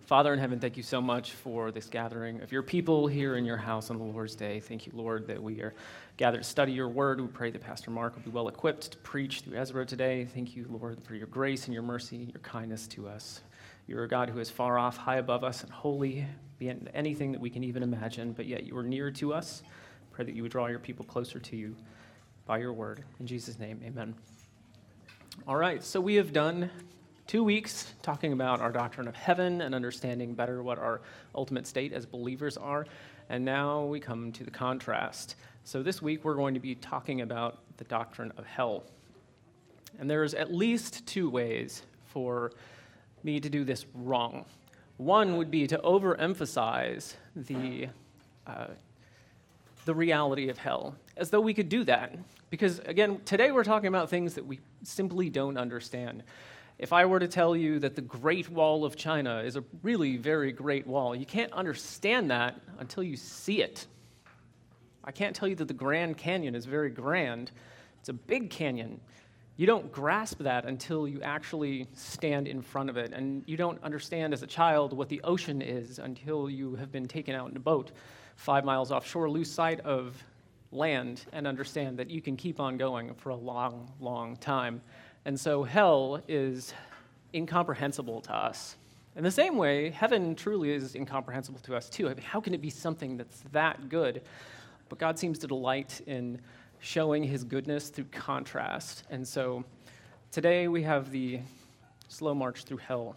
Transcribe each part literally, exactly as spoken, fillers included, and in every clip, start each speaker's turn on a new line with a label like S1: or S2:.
S1: Father in heaven, thank you so much for this gathering of your people here in your house on the Lord's Day. Thank you, Lord, that we are gathered to study your word. We pray that Pastor Mark will be well equipped to preach through Ezra today. Thank you, Lord, for your grace and your mercy, your kindness to us. You're a God who is far off, high above us, and holy beyond anything that we can even imagine, but yet you are near to us. Pray that you would draw your people closer to you by your word. In Jesus' name, amen. All right, so we have done two weeks talking about our doctrine of heaven and understanding better what our ultimate state as believers are, and now we come to the contrast. So this week we're going to be talking about the doctrine of hell. And there's at least two ways for me to do this wrong. One would be to overemphasize the uh, the reality of hell, as though we could do that. Because, again, today we're talking about things that we simply don't understand. If I were to tell you that the Great Wall of China is a really very great wall, you can't understand that until you see it. I can't tell you that the Grand Canyon is very grand. It's a big canyon. You don't grasp that until you actually stand in front of it. And you don't understand as a child what the ocean is until you have been taken out in a boat five miles offshore, lose sight of land, and understand that you can keep on going for a long, long time. And so hell is incomprehensible to us. In the same way, heaven truly is incomprehensible to us too. I mean, how can it be something that's that good? But God seems to delight in showing his goodness through contrast. And so today we have the slow march through hell.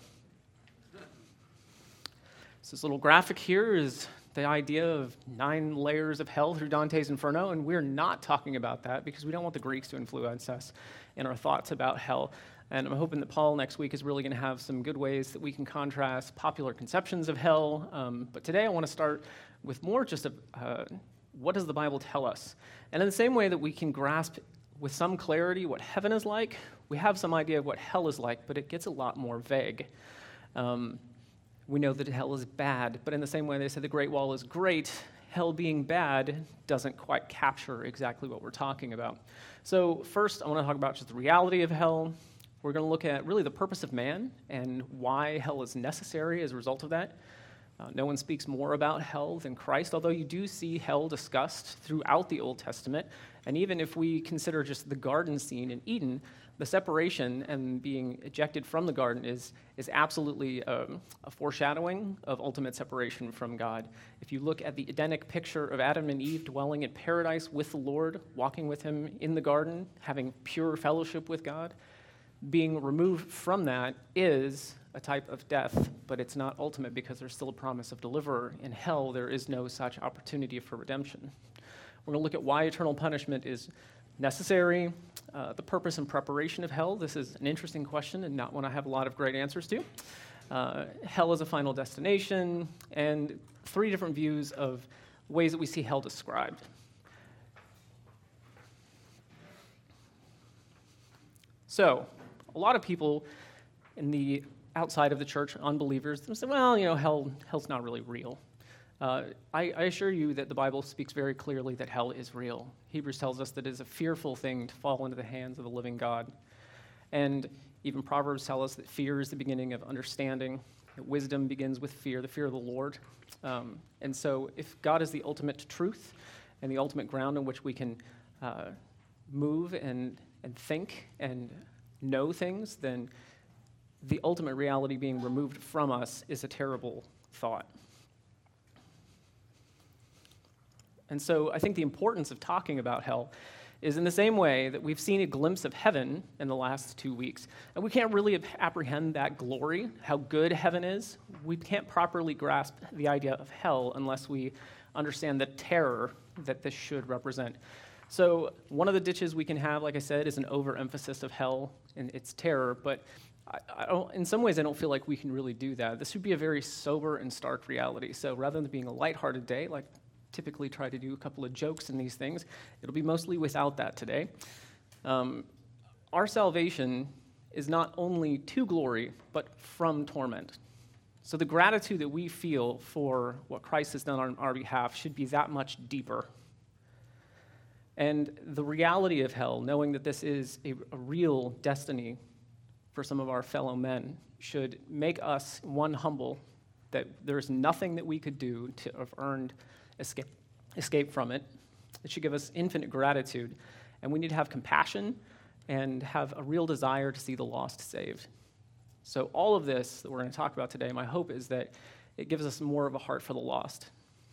S1: So this little graphic here is the idea of nine layers of hell through Dante's Inferno, and we're not talking about that because we don't want the Greeks to influence us in our thoughts about hell. And I'm hoping that Paul next week is really going to have some good ways that we can contrast popular conceptions of hell. Um, but today I want to start with more just a, uh, what does the Bible tell us? And in the same way that we can grasp with some clarity what heaven is like, we have some idea of what hell is like, but it gets a lot more vague. Um, We know that hell is bad, but in the same way they said the Great Wall is great, hell being bad doesn't quite capture exactly what we're talking about. So first, I want to talk about just the reality of hell. We're going to look at really the purpose of man and why hell is necessary as a result of that. Uh, no one speaks more about hell than Christ, although you do see hell discussed throughout the Old Testament. And even if we consider just the garden scene in Eden, the separation and being ejected from the garden is, is absolutely um, a foreshadowing of ultimate separation from God. If you look at the Edenic picture of Adam and Eve dwelling in paradise with the Lord, walking with him in the garden, having pure fellowship with God, being removed from that is a type of death, but it's not ultimate because there's still a promise of deliverer. In hell, there is no such opportunity for redemption. We're going to look at why eternal punishment is necessary, uh, the purpose and preparation of hell. This is an interesting question and not one I have a lot of great answers to. Uh, hell is a final destination, and three different views of ways that we see hell described. So, a lot of people in the outside of the church, unbelievers, they say, well, you know, hell, hell's not really real. Uh, I, I assure you that the Bible speaks very clearly that hell is real. Hebrews tells us that it is a fearful thing to fall into the hands of the living God. And even Proverbs tell us that fear is the beginning of understanding, that wisdom begins with fear, the fear of the Lord. Um, and so if God is the ultimate truth and the ultimate ground on which we can uh, move and, and think and know things, then the ultimate reality being removed from us is a terrible thought. And so I think the importance of talking about hell is in the same way that we've seen a glimpse of heaven in the last two weeks, and we can't really apprehend that glory, how good heaven is. We can't properly grasp the idea of hell unless we understand the terror that this should represent. So one of the ditches we can have, like I said, is an overemphasis of hell and its terror, but I, I don't, in some ways I don't feel like we can really do that. This would be a very sober and stark reality. So rather than being a lighthearted day, like typically try to do a couple of jokes in these things, it'll be mostly without that today. Um, our salvation is not only to glory, but from torment. So the gratitude that we feel for what Christ has done on our behalf should be that much deeper. And the reality of hell, knowing that this is a, a real destiny for some of our fellow men, should make us, one, humble, that there's nothing that we could do to have earned escape, escape from it. It should give us infinite gratitude, and we need to have compassion and have a real desire to see the lost saved. So all of this that we're going to talk about today, my hope is that it gives us more of a heart for the lost.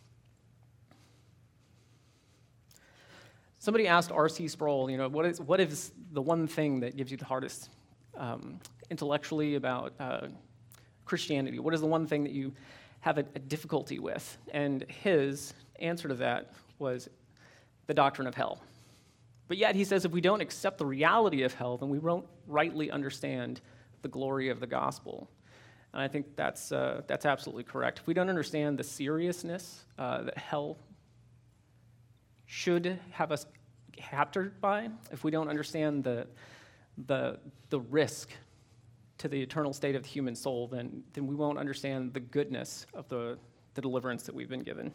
S1: Somebody asked R C Sproul, you know, what is what is the one thing that gives you the hardest um, intellectually about uh, Christianity? What is the one thing that you have a, a difficulty with? And his answer to that was the doctrine of hell. But yet he says if we don't accept the reality of hell, then we won't rightly understand the glory of the gospel. And I think that's uh, that's absolutely correct. If we don't understand the seriousness uh, that hell should have us captured by, if we don't understand the the the risk to the eternal state of the human soul, then then we won't understand the goodness of the, the deliverance that we've been given.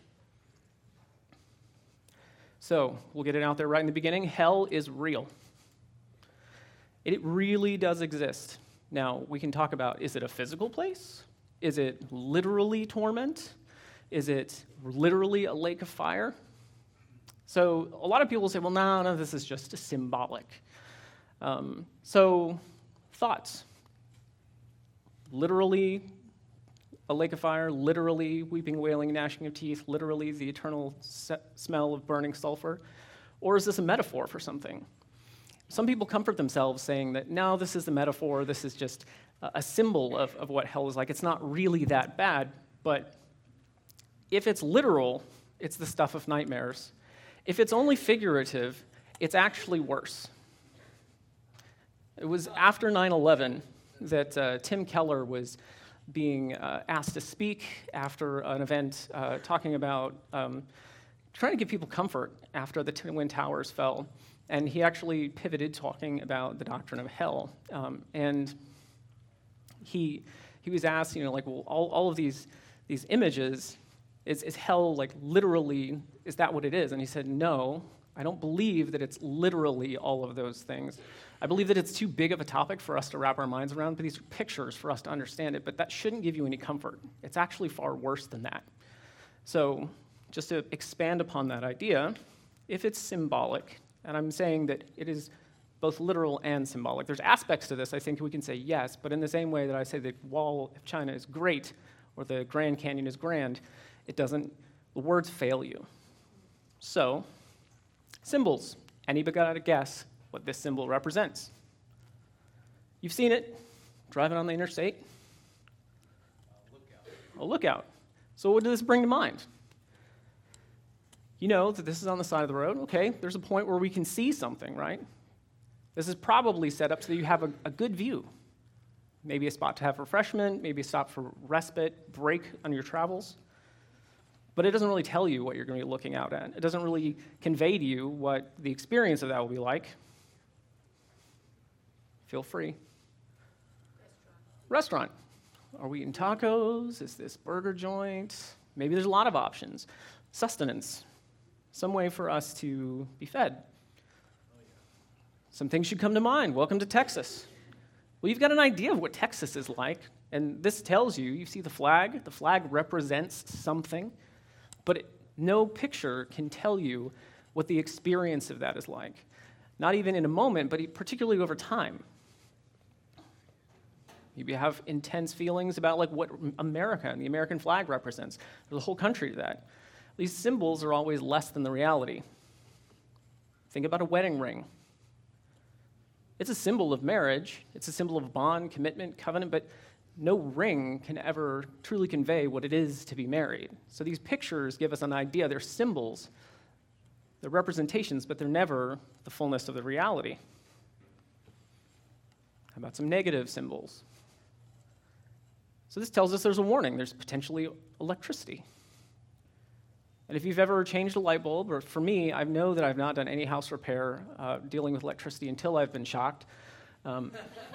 S1: So we'll get it out there right in the beginning. Hell is real. It really does exist. Now, we can talk about, is it a physical place? Is it literally torment? Is it literally a lake of fire? So a lot of people say, well, no, no, this is just symbolic. Um, so thoughts. Literally a lake of fire, literally weeping, wailing, gnashing of teeth, literally the eternal se- smell of burning sulfur? Or is this a metaphor for something? Some people comfort themselves saying that, no, this is a metaphor, this is just a symbol of, of what hell is like. It's not really that bad, but if it's literal, it's the stuff of nightmares. If it's only figurative, it's actually worse. It was after nine eleven that uh, Tim Keller was being uh, asked to speak after an event uh, talking about um, trying to give people comfort after the Twin Towers fell. And he actually pivoted talking about the doctrine of hell. Um, and he he was asked, you know, like, well, all, all of these, these images, is, is hell like literally, is that what it is? And he said, no, I don't believe that it's literally all of those things. I believe that it's too big of a topic for us to wrap our minds around, but these are pictures for us to understand it, but that shouldn't give you any comfort. It's actually far worse than that. So just to expand upon that idea, if it's symbolic, and I'm saying that it is both literal and symbolic. There's aspects to this, I think we can say yes, but in the same way that I say the Wall of China is great or the Grand Canyon is grand, it doesn't, the words fail you. So, symbols. Anybody got to guess what this symbol represents? You've seen it, driving on the interstate.
S2: Uh, lookout.
S1: A lookout. So what does this bring to mind? You know that this is on the side of the road. Okay, there's a point where we can see something, right? This is probably set up so that you have a, a good view. Maybe a spot to have refreshment, maybe a stop for respite, break on your travels. But it doesn't really tell you what you're going to be looking out at. It doesn't really convey to you what the experience of that will be like. Feel free. Restaurant. Restaurant. Are we eating tacos? Is this burger joint? Maybe there's a lot of options. Sustenance. Some way for us to be fed. Some things should come to mind. Welcome to Texas. Well, you've got an idea of what Texas is like, and this tells you, you see the flag, the flag represents something, but it, no picture can tell you what the experience of that is like. Not even in a moment, but particularly over time. You have intense feelings about like what America and the American flag represents. There's a whole country to that. These symbols are always less than the reality. Think about a wedding ring. It's a symbol of marriage. It's a symbol of bond, commitment, covenant, but no ring can ever truly convey what it is to be married. So these pictures give us an idea. They're symbols. They're representations, but they're never the fullness of the reality. How about some negative symbols? So this tells us there's a warning. There's potentially electricity. And if you've ever changed a light bulb, or for me, I know that I've not done any house repair uh, dealing with electricity until I've been shocked. Um,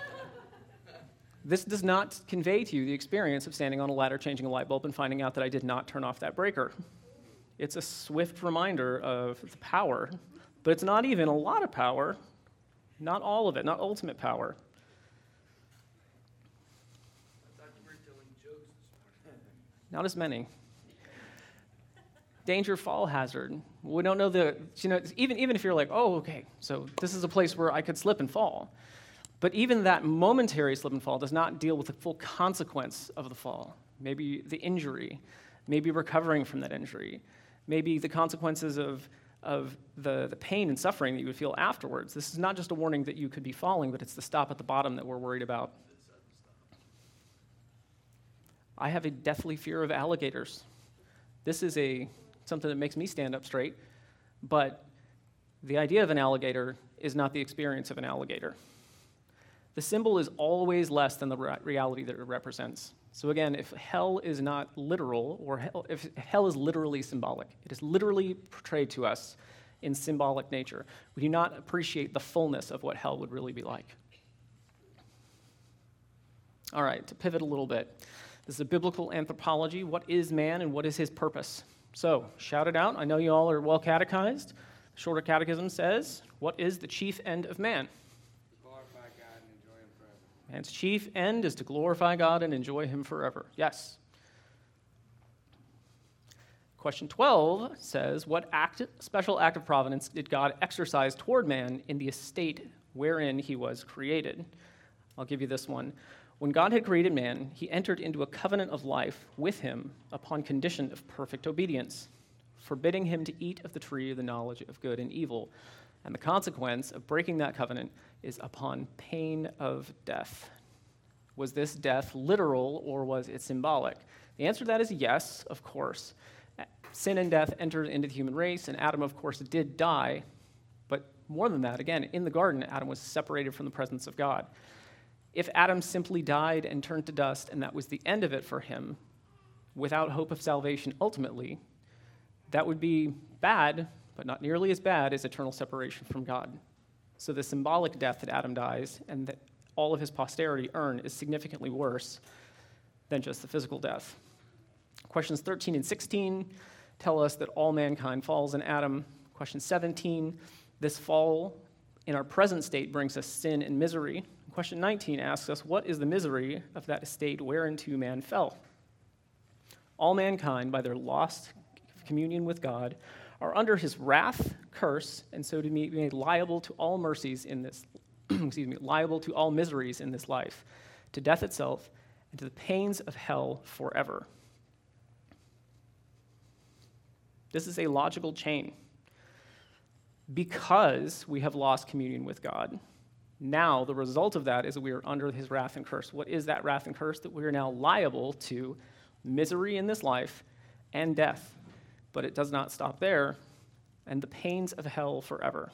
S1: this does not convey to you the experience of standing on a ladder, changing a light bulb, and finding out that I did not turn off that breaker. It's a swift reminder of the power, but it's not even a lot of power, not all of it, not ultimate power.
S2: I thought you were telling jokes this morning.
S1: Not as many. Danger, fall hazard. We don't know the, you know, even, even if you're like, oh, okay, so this is a place where I could slip and fall. But even that momentary slip and fall does not deal with the full consequence of the fall. Maybe the injury, maybe recovering from that injury, maybe the consequences of, of the, the pain and suffering that you would feel afterwards. This is not just a warning that you could be falling, but it's the stop at the bottom that we're worried about. I have a deathly fear of alligators. This is a something that makes me stand up straight, but the idea of an alligator is not the experience of an alligator. The symbol is always less than the re- reality that it represents. So again, if hell is not literal, or hell, if hell is literally symbolic, it is literally portrayed to us in symbolic nature, we do not appreciate the fullness of what hell would really be like. All right, to pivot a little bit. This is a biblical anthropology. What is man and what is his purpose? So, shout it out. I know you all are well catechized. Shorter Catechism says, what is the chief end of man?
S2: To glorify God and enjoy him forever.
S1: Man's chief end is to glorify God and enjoy him forever. Yes. Question twelve says, what act, special act of providence did God exercise toward man in the estate wherein he was created? I'll give you this one. When God had created man, he entered into a covenant of life with him upon condition of perfect obedience, forbidding him to eat of the tree of the knowledge of good and evil. And the consequence of breaking that covenant is upon pain of death. Was this death literal or was it symbolic? The answer to that is yes, of course. Sin and death entered into the human race, and Adam, of course, did die. But more than that, again, in the garden, Adam was separated from the presence of God. If Adam simply died and turned to dust and that was the end of it for him, without hope of salvation ultimately, that would be bad, but not nearly as bad as eternal separation from God. So the symbolic death that Adam dies and that all of his posterity earn is significantly worse than just the physical death. Questions thirteen and sixteen tell us that all mankind falls in Adam. Question seventeen, this fall in our present state brings us sin and misery. Question nineteen asks us, what is the misery of that estate whereinto man fell? All mankind, by their lost communion with God, are under his wrath, curse, and so to be made liable to all mercies in this, excuse me, liable to all miseries in this life, to death itself, and to the pains of hell forever. This is a logical chain. Because we have lost communion with God, now the result of that is that we are under his wrath and curse. What is that wrath and curse? That we are now liable to misery in this life and death. But it does not stop there, and the pains of hell forever.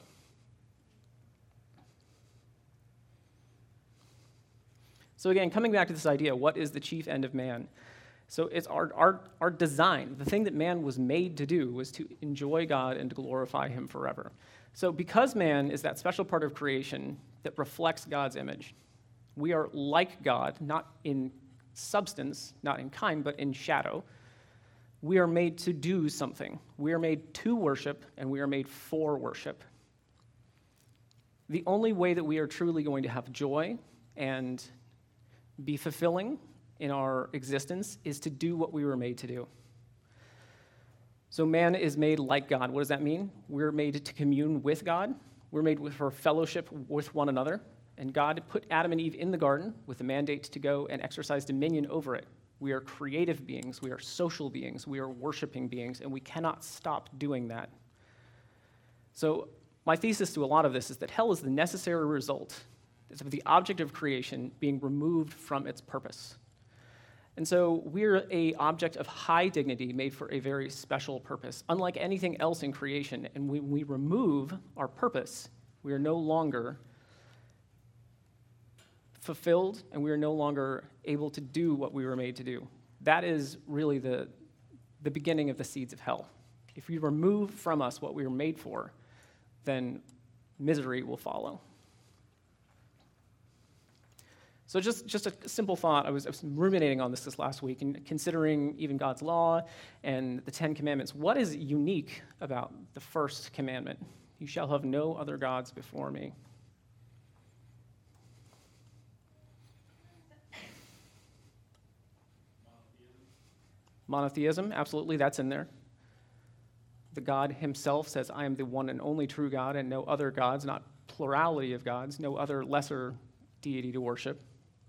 S1: So again, coming back to this idea, what is the chief end of man? So it's our, our, our design. The thing that man was made to do was to enjoy God and to glorify him forever. So because man is that special part of creation that reflects God's image, we are like God, not in substance, not in kind, but in shadow. We are made to do something. We are made to worship, and we are made for worship. The only way that we are truly going to have joy and be fulfilling in our existence is to do what we were made to do. So man is made like God. What does that mean? We're made to commune with God. We're made for fellowship with one another. And God put Adam and Eve in the garden with the mandate to go and exercise dominion over it. We are creative beings. We are social beings. We are worshiping beings, and we cannot stop doing that. So my thesis to a lot of this is that hell is the necessary result of the object of creation being removed from its purpose. And so we're an object of high dignity made for a very special purpose, unlike anything else in creation. And when we remove our purpose, we are no longer fulfilled, and we are no longer able to do what we were made to do. That is really the, the beginning of the seeds of hell. If we remove from us what we were made for, then misery will follow. So just, just a simple thought. I was, I was ruminating on this this last week and considering even God's law and the Ten Commandments. What is unique about the first commandment? You shall have no other gods before me. Monotheism, absolutely, that's in there. The God himself says, I am the one and only true God and no other gods, not plurality of gods, no other lesser deity to worship.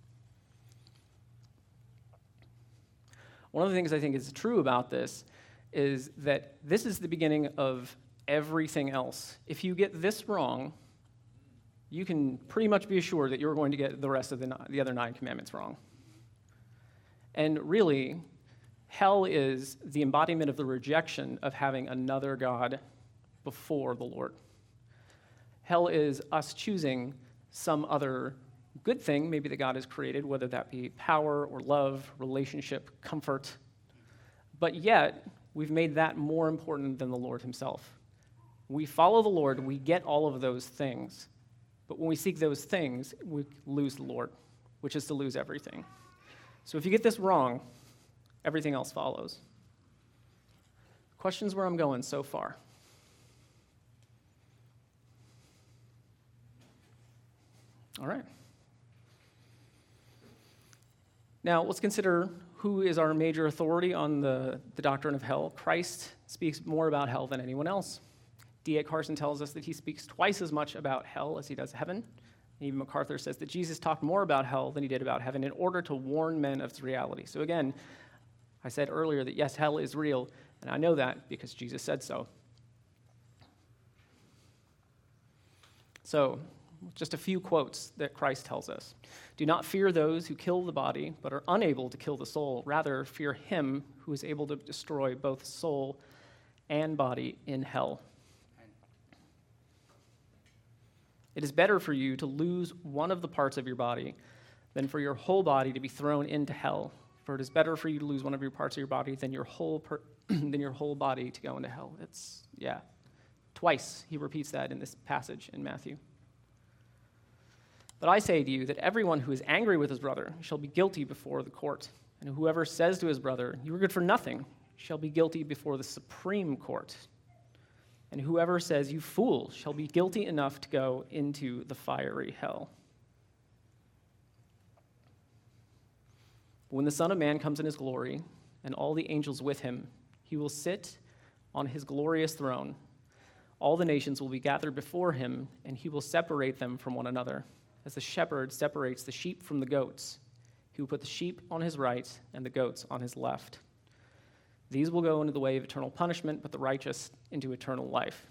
S1: One of the things I think is true about this is that this is the beginning of everything else. If you get this wrong, you can pretty much be assured that you're going to get the rest of the, the other nine commandments wrong. And really, hell is the embodiment of the rejection of having another God before the Lord. Hell is us choosing some other good thing, maybe that God has created, whether that be power or love, relationship, comfort. But yet, we've made that more important than the Lord himself. We follow the Lord, we get all of those things. But when we seek those things, we lose the Lord, which is to lose everything. So if you get this wrong, everything else follows. Questions where I'm going so far? All right. Now, let's consider who is our major authority on the, the doctrine of hell. Christ speaks more about hell than anyone else. D A Carson tells us that he speaks twice as much about hell as he does heaven. And even MacArthur says that Jesus talked more about hell than he did about heaven in order to warn men of its reality. So again, I said earlier that yes, hell is real, and I know that because Jesus said so. So, just a few quotes that Christ tells us. Do not fear those who kill the body, but are unable to kill the soul. Rather, fear him who is able to destroy both soul and body in hell. It is better for you to lose one of the parts of your body than for your whole body to be thrown into hell. For it is better for you to lose one of your parts of your body than your whole per- than your whole body to go into hell. It's, yeah. Twice he repeats that in this passage in Matthew. But I say to you that everyone who is angry with his brother shall be guilty before the court, and whoever says to his brother, you are good for nothing, shall be guilty before the Supreme Court. And whoever says, you fool, shall be guilty enough to go into the fiery hell. When the Son of Man comes in his glory, and all the angels with him, he will sit on his glorious throne. All the nations will be gathered before him, and he will separate them from one another, as the shepherd separates the sheep from the goats. He will put the sheep on his right and the goats on his left. These will go into the way of eternal punishment, but the righteous into eternal life.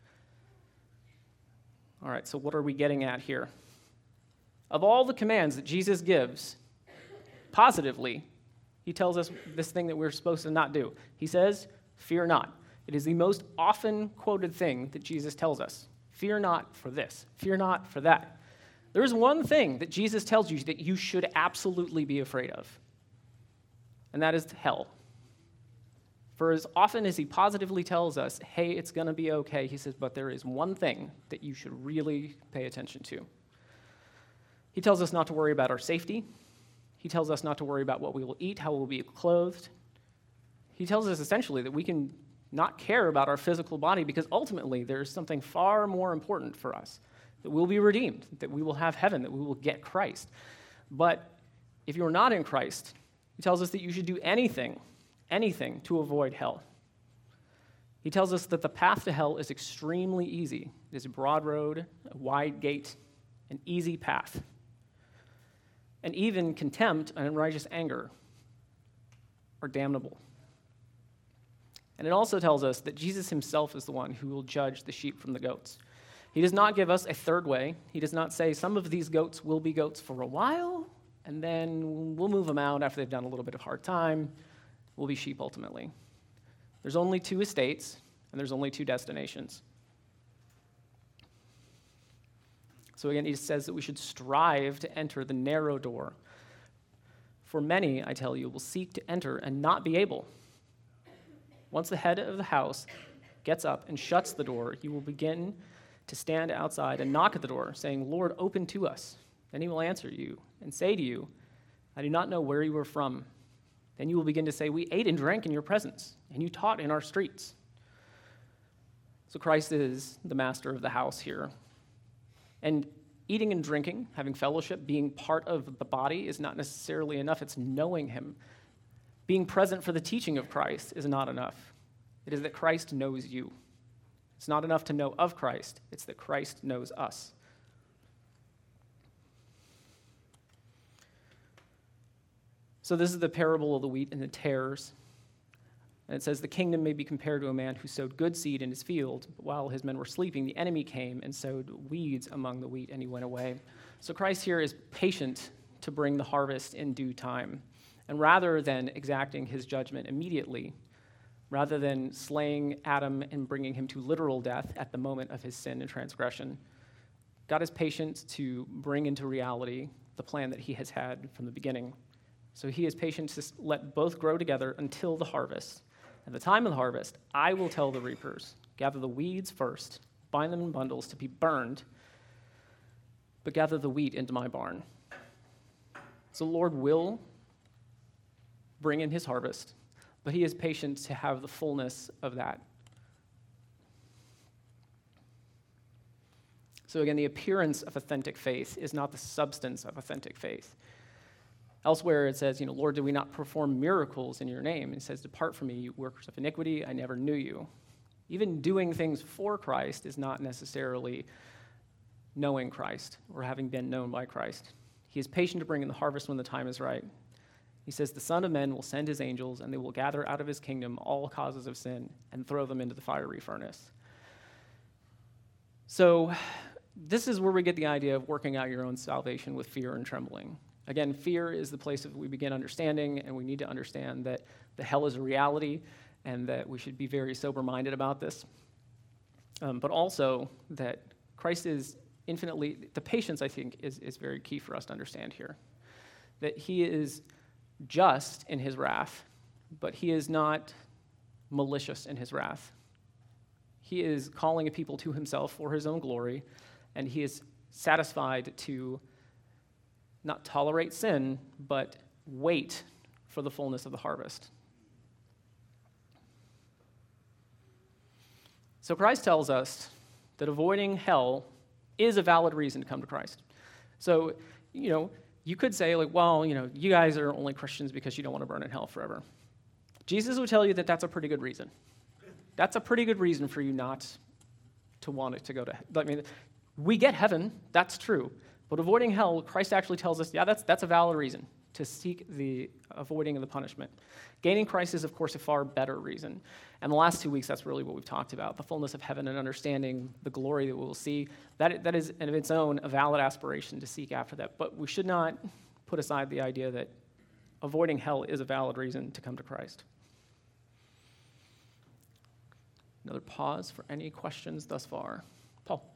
S1: All right, so what are we getting at here? Of all the commands that Jesus gives, positively, he tells us this thing that we're supposed to not do. He says, fear not. It is the most often quoted thing that Jesus tells us. Fear not for this. Fear not for that. There is one thing that Jesus tells you that you should absolutely be afraid of, and that is hell. For as often as he positively tells us, hey, it's going to be okay, he says, but there is one thing that you should really pay attention to. He tells us not to worry about our safety. He tells us not to worry about what we will eat, how we will be clothed. He tells us essentially that we can not care about our physical body because ultimately there's something far more important for us, that we'll be redeemed, that we will have heaven, that we will get Christ. But if you're not in Christ, he tells us that you should do anything, anything to avoid hell. He tells us that the path to hell is extremely easy. It is a broad road, a wide gate, an easy path. And even contempt and unrighteous anger are damnable. And it also tells us that Jesus himself is the one who will judge the sheep from the goats. He does not give us a third way. He does not say some of these goats will be goats for a while, and then we'll move them out after they've done a little bit of hard time. We'll be sheep ultimately. There's only two estates, and there's only two destinations. So again, he says that we should strive to enter the narrow door. For many, I tell you, will seek to enter and not be able. Once the head of the house gets up and shuts the door, he will begin to stand outside and knock at the door, saying, Lord, open to us. Then he will answer you and say to you, I do not know where you are from. Then you will begin to say, we ate and drank in your presence, and you taught in our streets. So Christ is the master of the house here. And eating and drinking, having fellowship, being part of the body is not necessarily enough. It's knowing him. Being present for the teaching of Christ is not enough. It is that Christ knows you. It's not enough to know of Christ. It's that Christ knows us. So this is the parable of the wheat and the tares. And it says, the kingdom may be compared to a man who sowed good seed in his field, but while his men were sleeping, the enemy came and sowed weeds among the wheat, and he went away. So Christ here is patient to bring the harvest in due time. And rather than exacting his judgment immediately, rather than slaying Adam and bringing him to literal death at the moment of his sin and transgression, God is patient to bring into reality the plan that he has had from the beginning. So he is patient to let both grow together until the harvest. At the time of the harvest, I will tell the reapers, gather the weeds first, bind them in bundles to be burned, but gather the wheat into my barn. So the Lord will bring in his harvest, but he is patient to have the fullness of that. So again, the appearance of authentic faith is not the substance of authentic faith. Elsewhere it says, you know, Lord, did we not perform miracles in your name? And it says, depart from me, you workers of iniquity, I never knew you. Even doing things for Christ is not necessarily knowing Christ or having been known by Christ. He is patient to bring in the harvest when the time is right. He says, the Son of Man will send his angels, and they will gather out of his kingdom all causes of sin and throw them into the fiery furnace. So this is where we get the idea of working out your own salvation with fear and trembling. Again, fear is the place that we begin understanding, and we need to understand that the hell is a reality and that we should be very sober-minded about this. Um, but also that Christ is infinitely, the patience, I think, is, is very key for us to understand here. That he is just in his wrath, but he is not malicious in his wrath. He is calling a people to himself for his own glory, and he is satisfied to not tolerate sin, but wait for the fullness of the harvest. So Christ tells us that avoiding hell is a valid reason to come to Christ. So, you know, you could say, like, well, you know, you guys are only Christians because you don't want to burn in hell forever. Jesus would tell you that that's a pretty good reason. That's a pretty good reason for you not to want it to go to hell. I mean, we get heaven, that's true. But avoiding hell, Christ actually tells us, yeah, that's, that's a valid reason to seek the avoiding of the punishment. Gaining Christ is, of course, a far better reason. And the last two weeks, that's really what we've talked about, the fullness of heaven and understanding the glory that we will see. That, that is, in its own, a valid aspiration to seek after that. But we should not put aside the idea that avoiding hell is a valid reason to come to Christ. Another pause for any questions thus far. Paul.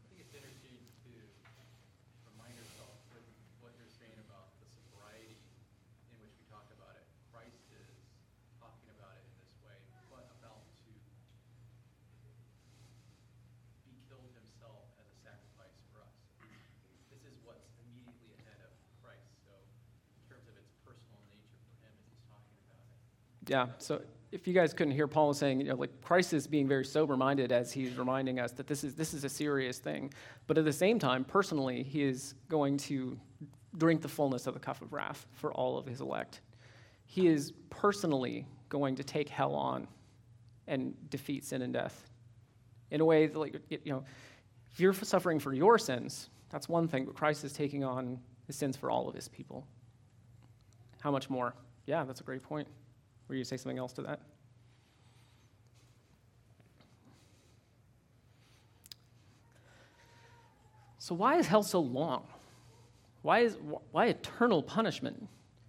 S1: Yeah, so if you guys couldn't hear, Paul was saying, you know, like Christ is being very sober-minded as he's reminding us that this is this is a serious thing. But at the same time, personally, he is going to drink the fullness of the cup of wrath for all of his elect. He is personally going to take hell on and defeat sin and death in a way that, like, you know, if you're suffering for your sins, that's one thing, but Christ is taking on the sins for all of his people. How much more? Yeah, that's a great point. Were you to say something else to that? So why is hell so long? Why is why eternal punishment?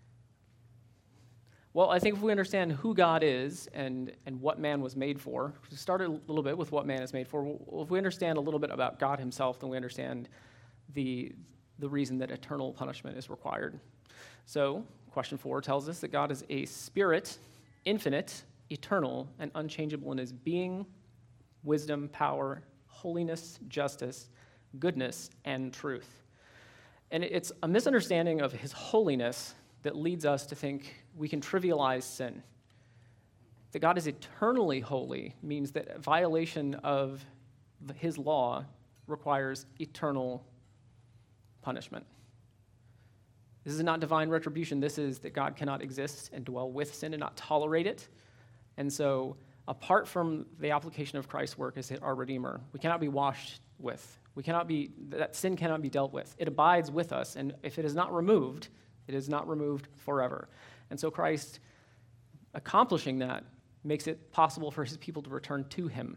S1: Well, I think if we understand who God is and, and what man was made for, we started a little bit with what man is made for. If we understand a little bit about God himself, then we understand the, the reason that eternal punishment is required. So, question four tells us that God is a spirit, infinite, eternal, and unchangeable in his being, wisdom, power, holiness, justice, goodness, and truth. And it's a misunderstanding of his holiness that leads us to think we can trivialize sin. That God is eternally holy means that violation of his law requires eternal punishment. This is not divine retribution. This is that God cannot exist and dwell with sin and not tolerate it. And so apart from the application of Christ's work as our Redeemer, we cannot be washed with. We cannot be, that sin cannot be dealt with. It abides with us, and if it is not removed, it is not removed forever. And so Christ accomplishing that makes it possible for his people to return to him.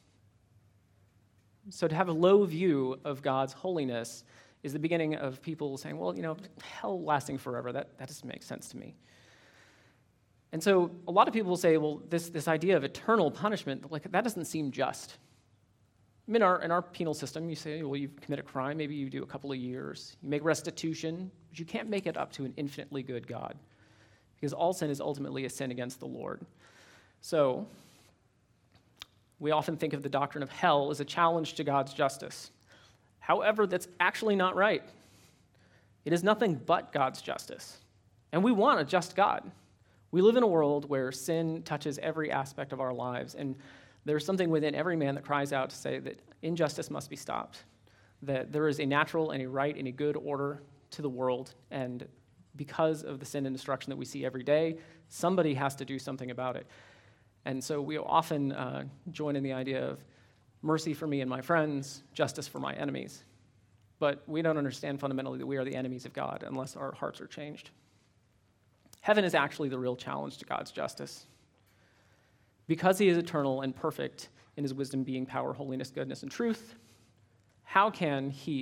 S1: So to have a low view of God's holiness is the beginning of people saying, well, you know, hell lasting forever, that, that doesn't make sense to me. And so a lot of people will say, well, this, this idea of eternal punishment, like that doesn't seem just. I mean, in our, in our penal system, you say, well, you commit a crime, maybe you do a couple of years. You make restitution, but you can't make it up to an infinitely good God because all sin is ultimately a sin against the Lord. So we often think of the doctrine of hell as a challenge to God's justice. However, that's actually not right. It is nothing but God's justice. And we want a just God. We live in a world where sin touches every aspect of our lives, and there's something within every man that cries out to say that injustice must be stopped, that there is a natural and a right and a good order to the world, and because of the sin and destruction that we see every day, somebody has to do something about it. And so we often uh, join in the idea of mercy for me and my friends, justice for my enemies. But we don't understand fundamentally that we are the enemies of God unless our hearts are changed. Heaven is actually the real challenge to God's justice. Because he is eternal and perfect in his wisdom, being, power, holiness, goodness, and truth, how can he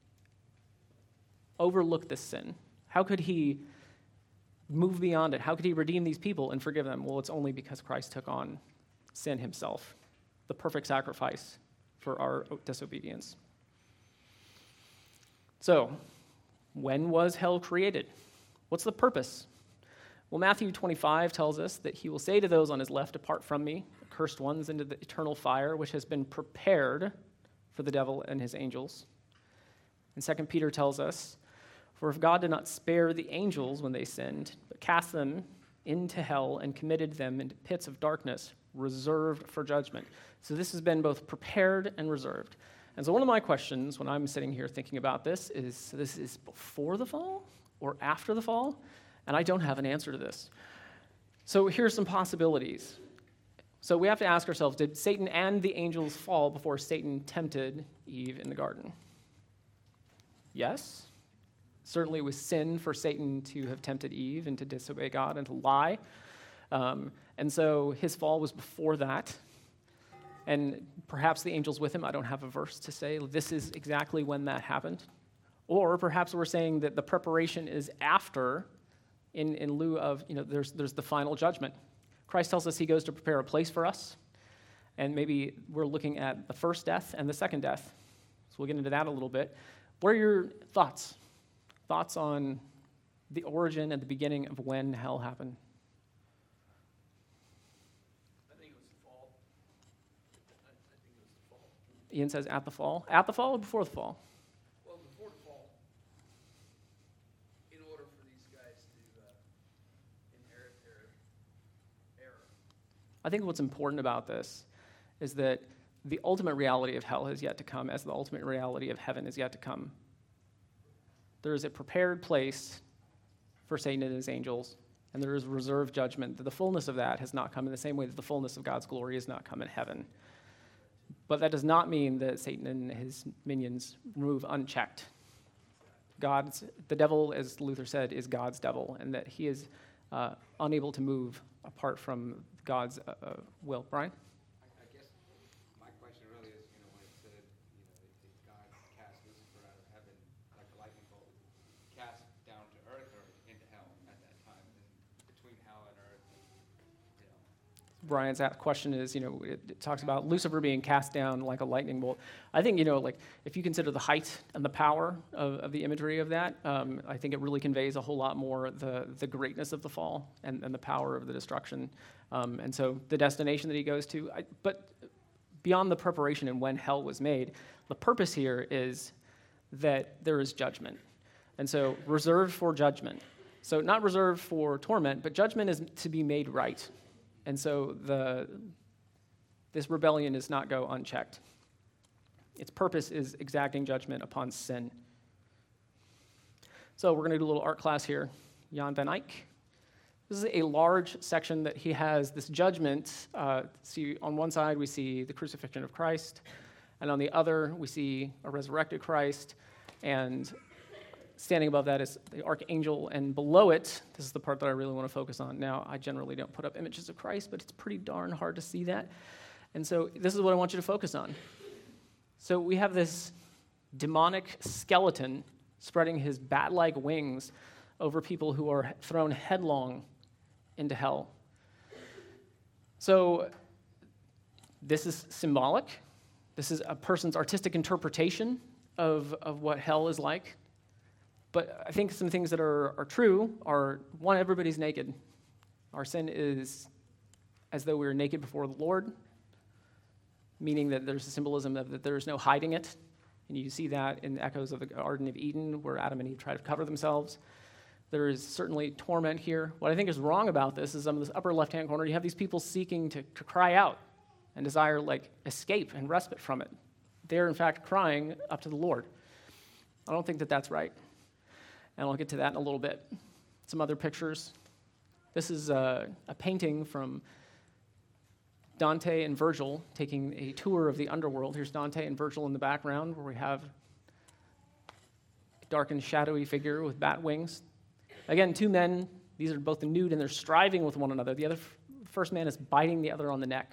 S1: overlook this sin? How could he move beyond it? How could he redeem these people and forgive them? Well, it's only because Christ took on sin himself, the perfect sacrifice for our disobedience. So, when was hell created? What's the purpose? Well, Matthew twenty-five tells us that he will say to those on his left, depart from me, accursed ones, into the eternal fire, which has been prepared for the devil and his angels. And Second Peter tells us, for if God did not spare the angels when they sinned, but cast them into hell and committed them into pits of darkness, reserved for judgment. So this has been both prepared and reserved. And so one of my questions when I'm sitting here thinking about this is, so this is before the fall or after the fall? And I don't have an answer to this. So here's some possibilities. So we have to ask ourselves, did Satan and the angels fall before Satan tempted Eve in the garden? Yes. Certainly it was sin for Satan to have tempted Eve and to disobey God and to lie. Um, and so his fall was before that. And perhaps the angels with him, I don't have a verse to say this is exactly when that happened. Or perhaps we're saying that the preparation is after, in, in lieu of, you know, there's, there's the final judgment. Christ tells us he goes to prepare a place for us. And maybe we're looking at the first death and the second death. So we'll get into that a little bit. What are your thoughts? Thoughts on the origin and the beginning of when hell happened?
S3: I think it was the fall. I, I think it was the fall.
S1: Ian says at the fall. At the fall or before the fall?
S3: Well, before the fall, in order for these guys to uh, inherit their error.
S1: I think what's important about this is that the ultimate reality of hell has yet to come, as the ultimate reality of heaven is yet to come. There is a prepared place for Satan and his angels, and there is reserved judgment. The fullness of that has not come in the same way that the fullness of God's glory has not come in heaven. But that does not mean that Satan and his minions move unchecked. God's, the devil, as Luther said, is God's devil, and that he is uh, unable to move apart from God's uh, uh, will. Brian?
S2: I, I guess my question really is, you know, when it said, you know, if, if God cast Lucifer out of heaven like a lightning bolt, cast down to earth or into hell at that time, and between hell and earth, you know.
S1: Brian's question is, you know, it, it talks about Lucifer being cast down like a lightning bolt. I think, you know, like if you consider the height and the power of, of the imagery of that, um, I think it really conveys a whole lot more the, the greatness of the fall and, and the power of the destruction. Um, and so the destination that he goes to, I, but beyond the preparation and when hell was made, the purpose here is that there is judgment. And so reserved for judgment. So not reserved for torment, but judgment is to be made right. And so the, this rebellion does not go unchecked. Its purpose is exacting judgment upon sin. So we're going to do a little art class here. Jan van Eyck. This is a large section that he has this judgment. Uh, see, on one side we see the crucifixion of Christ, and on the other we see a resurrected Christ, and standing above that is the archangel, and below it, this is the part that I really want to focus on. Now, I generally don't put up images of Christ, but it's pretty darn hard to see that. And so this is what I want you to focus on. So we have this demonic skeleton spreading his bat-like wings over people who are thrown headlong into hell. So this is symbolic. This is a person's artistic interpretation of, of what hell is like. But I think some things that are, are true are, one, everybody's naked. Our sin is as though we were naked before the Lord, meaning that there's a symbolism of that there's no hiding it. And you see that in the echoes of the Garden of Eden, where Adam and Eve try to cover themselves. There is certainly torment here. What I think is wrong about this is on this upper left-hand corner, you have these people seeking to, to cry out and desire, like, escape and respite from it. They're, in fact, crying up to the Lord. I don't think that that's right. And I'll get to that in a little bit. Some other pictures. This is a, a painting from Dante and Virgil taking a tour of the underworld. Here's Dante and Virgil in the background, where we have a dark and shadowy figure with bat wings. Again, two men. These are both nude, and they're striving with one another. The other first man is biting the other on the neck.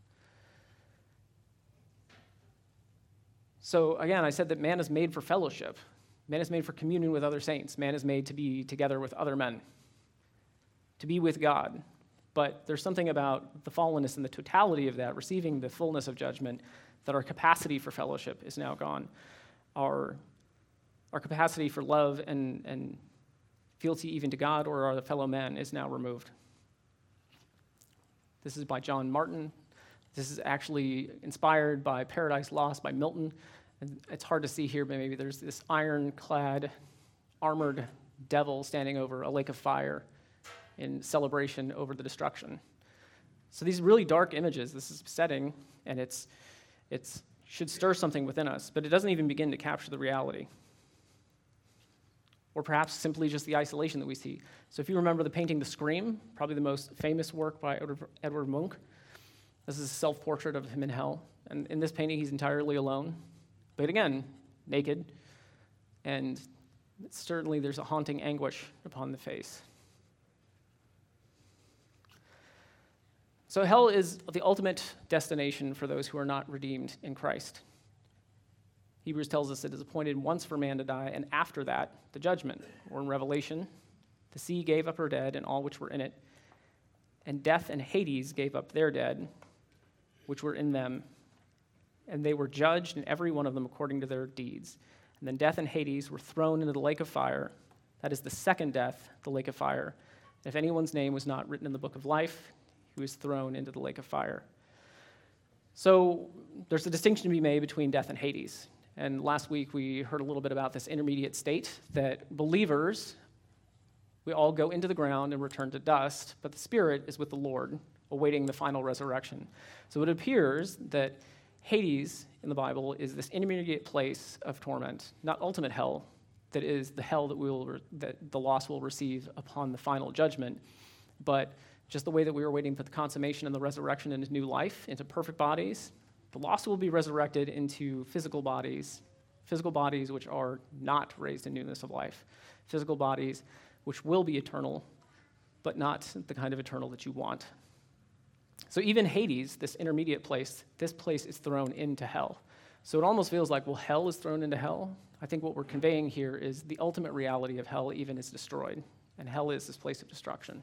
S1: So again, I said that man is made for fellowship. Man is made for communion with other saints. Man is made to be together with other men, to be with God. But there's something about the fallenness and the totality of that, receiving the fullness of judgment, that our capacity for fellowship is now gone. Our, our capacity for love and, and fealty even to God or our fellow men is now removed. This is by John Martin. This is actually inspired by Paradise Lost by Milton. And it's hard to see here, but maybe there's this ironclad, armored devil standing over a lake of fire in celebration over the destruction. So these really dark images, this is setting, and it's it's should stir something within us, but it doesn't even begin to capture the reality. Or perhaps simply just the isolation that we see. So if you remember the painting The Scream, probably the most famous work by Edward Munch, this is a self-portrait of him in hell. And in this painting, he's entirely alone. But again, naked, and certainly there's a haunting anguish upon the face. So hell is the ultimate destination for those who are not redeemed in Christ. Hebrews tells us it is appointed once for man to die, and after that, the judgment. Or in Revelation, the sea gave up her dead and all which were in it, and death and Hades gave up their dead, which were in them. And they were judged, and every one of them according to their deeds. And then death and Hades were thrown into the lake of fire. That is the second death, the lake of fire. If anyone's name was not written in the book of life, he was thrown into the lake of fire. So there's a distinction to be made between death and Hades. And last week we heard a little bit about this intermediate state that believers, we all go into the ground and return to dust, but the spirit is with the Lord, awaiting the final resurrection. So it appears that Hades in the Bible is this intermediate place of torment, not ultimate hell, that is the hell that we will re- that the lost will receive upon the final judgment, but just the way that we are waiting for the consummation and the resurrection into new life, into perfect bodies, the lost will be resurrected into physical bodies, physical bodies which are not raised in newness of life, physical bodies which will be eternal, but not the kind of eternal that you want. So even Hades, this intermediate place, this place is thrown into hell. So it almost feels like, well, hell is thrown into hell. I think what we're conveying here is the ultimate reality of hell even is destroyed, and hell is this place of destruction.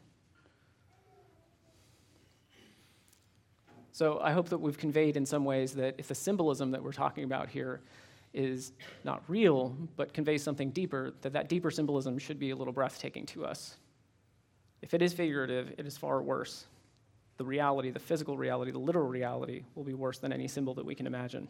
S1: So I hope that we've conveyed in some ways that if the symbolism that we're talking about here is not real, but conveys something deeper, that that deeper symbolism should be a little breathtaking to us. If it is figurative, it is far worse. The reality, the physical reality, the literal reality will be worse than any symbol that we can imagine.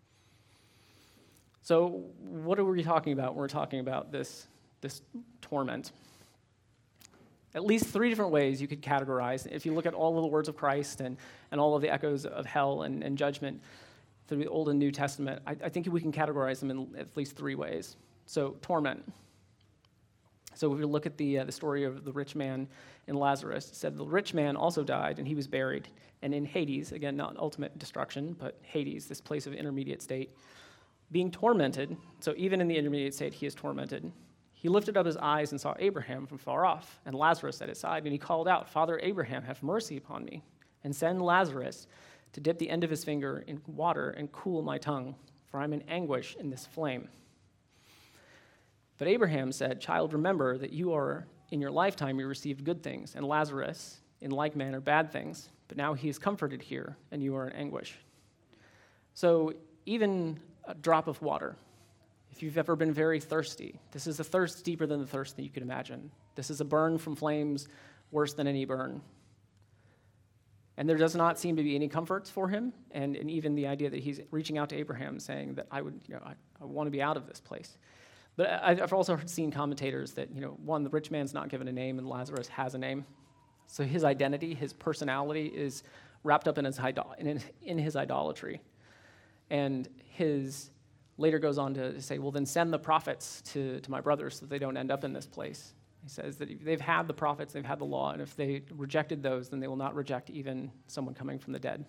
S1: So what are we talking about when we're talking about this, this torment? At least three different ways you could categorize. If you look at all of the words of Christ and, and all of the echoes of hell and, and judgment through the Old and New Testament, I, I think we can categorize them in at least three ways. So torment. So if we look at the, uh, the story of the rich man and Lazarus, it said the rich man also died, and he was buried. And in Hades, again, not ultimate destruction, but Hades, this place of intermediate state, being tormented, so even in the intermediate state, he is tormented. He lifted up his eyes and saw Abraham from far off, and Lazarus at his side, and he called out, "Father Abraham, have mercy upon me, and send Lazarus to dip the end of his finger in water and cool my tongue, for I'm in anguish in this flame." But Abraham said, "Child, remember that you are, in your lifetime, you received good things, and Lazarus, in like manner, bad things. But now he is comforted here, and you are in anguish." So even a drop of water, if you've ever been very thirsty, this is a thirst deeper than the thirst that you could imagine. This is a burn from flames worse than any burn. And there does not seem to be any comfort for him, and, and even the idea that he's reaching out to Abraham saying that I would, you know, I, I want to be out of this place. But I've also seen commentators that, you know, one, the rich man's not given a name and Lazarus has a name. So his identity, his personality is wrapped up in his, idol- in, in his idolatry. And his later goes on to say, well, then send the prophets to, to my brothers so that they don't end up in this place. He says that they've had the prophets, they've had the law, and if they rejected those, then they will not reject even someone coming from the dead.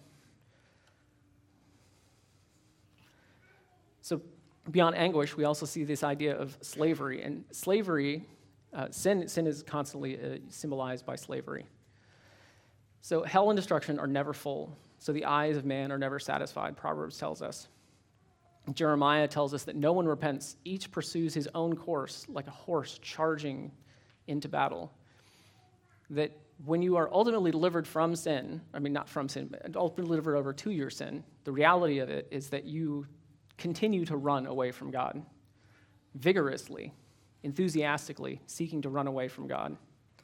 S1: So beyond anguish, we also see this idea of slavery. And slavery, uh, sin, sin is constantly uh, symbolized by slavery. So hell and destruction are never full. So the eyes of man are never satisfied, Proverbs tells us. Jeremiah tells us that no one repents. Each pursues his own course like a horse charging into battle. That when you are ultimately delivered from sin, I mean, not from sin, but ultimately delivered over to your sin, the reality of it is that you continue to run away from God, vigorously, enthusiastically, seeking to run away from God.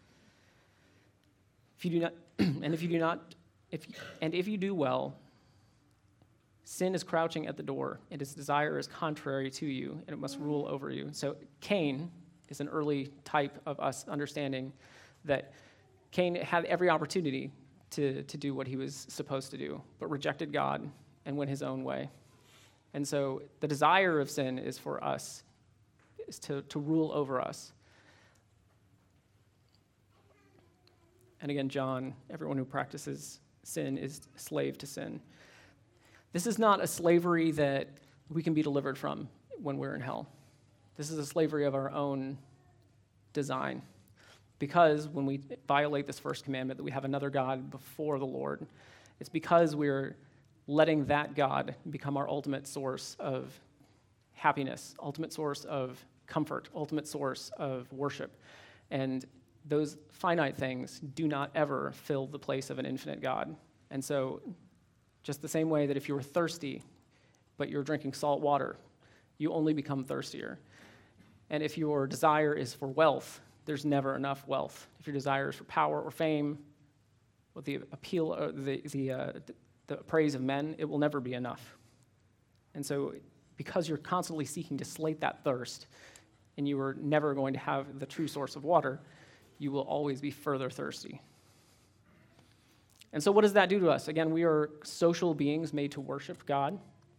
S1: If you do not, and if you do not, if you, and if you do well, sin is crouching at the door, and its desire is contrary to you, and it must rule over you. So Cain is an early type of us understanding that Cain had every opportunity to, to do what he was supposed to do, but rejected God and went his own way. And so the desire of sin is for us, is to, to rule over us. And again, John, everyone who practices sin is slave to sin. This is not a slavery that we can be delivered from when we're in hell. This is a slavery of our own design. Because when we violate this first commandment that we have another God before the Lord, it's because we're letting that God become our ultimate source of happiness, ultimate source of comfort, ultimate source of worship. And those finite things do not ever fill the place of an infinite God. And so just the same way that if you were thirsty, but you're drinking salt water, you only become thirstier. And if your desire is for wealth, there's never enough wealth. If your desire is for power or fame, with the appeal, or the the, uh, the praise of men, it will never be enough. And so, because you're constantly seeking to slate that thirst, and you are never going to have the true source of water, you will always be further thirsty. And so, what does that do to us? Again, we are social beings made to worship God.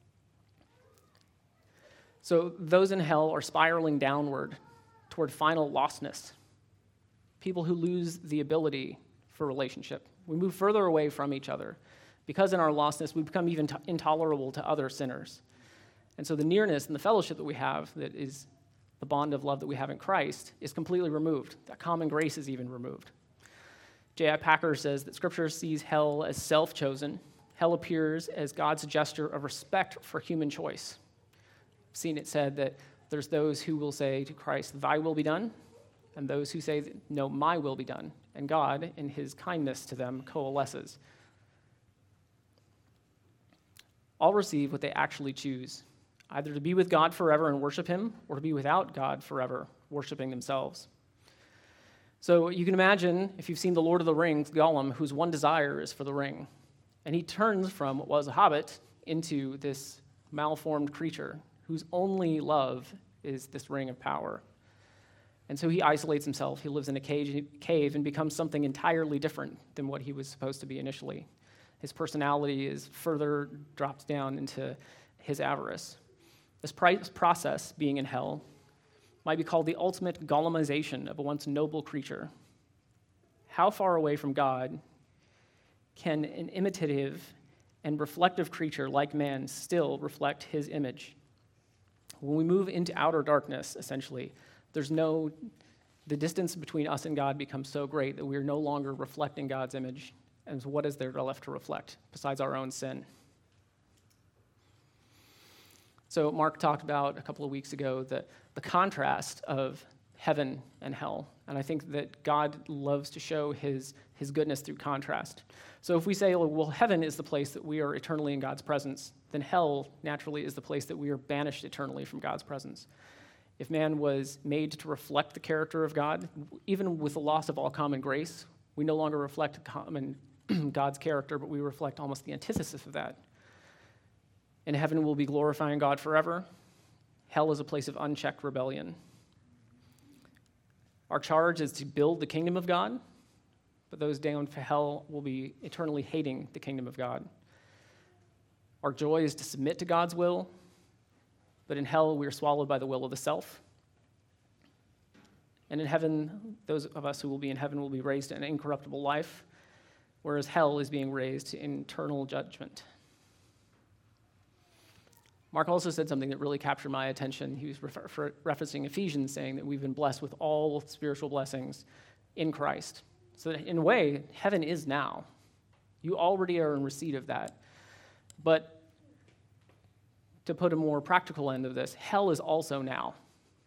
S1: So those in hell are spiraling downward toward final lostness. People who lose the ability for relationship. We move further away from each other. Because in our lostness, we become even t- intolerable to other sinners. And so the nearness and the fellowship that we have, that is the bond of love that we have in Christ, is completely removed. That common grace is even removed. J I Packer says that Scripture sees hell as self-chosen. Hell appears as God's gesture of respect for human choice. I've seen it said that there's those who will say to Christ, "Thy will be done," and those who say, "No, my will be done." And God, in his kindness to them, coalesces. All receive what they actually choose, either to be with God forever and worship him, or to be without God forever, worshiping themselves. So you can imagine, if you've seen The Lord of the Rings, Gollum, whose one desire is for the ring. And he turns from what was a hobbit into this malformed creature whose only love is this ring of power. And so he isolates himself. He lives in a cage, cave and becomes something entirely different than what he was supposed to be initially. His personality is further dropped down into his avarice. This process, being in hell, might be called the ultimate Golemization of a once noble creature. How far away from God can an imitative and reflective creature like man still reflect his image? When we move into outer darkness, essentially, there's no, the distance between us and God becomes so great that we are no longer reflecting God's image. And so what is there left to reflect besides our own sin? So Mark talked about a couple of weeks ago the, the contrast of heaven and hell. And I think that God loves to show his, his goodness through contrast. So if we say, well, heaven is the place that we are eternally in God's presence, then hell naturally is the place that we are banished eternally from God's presence. If man was made to reflect the character of God, even with the loss of all common grace, we no longer reflect common God's character, but we reflect almost the antithesis of that. In heaven, we'll be glorifying God forever. Hell is a place of unchecked rebellion. Our charge is to build the kingdom of God, but those down to hell will be eternally hating the kingdom of God. Our joy is to submit to God's will, but in hell, we are swallowed by the will of the self. And in heaven, those of us who will be in heaven will be raised to an incorruptible life, whereas hell is being raised to eternal judgment. Mark also said something that really captured my attention. He was refer- referencing Ephesians, saying that we've been blessed with all spiritual blessings in Christ. So that in a way, heaven is now. You already are in receipt of that. But to put a more practical end of this, hell is also now.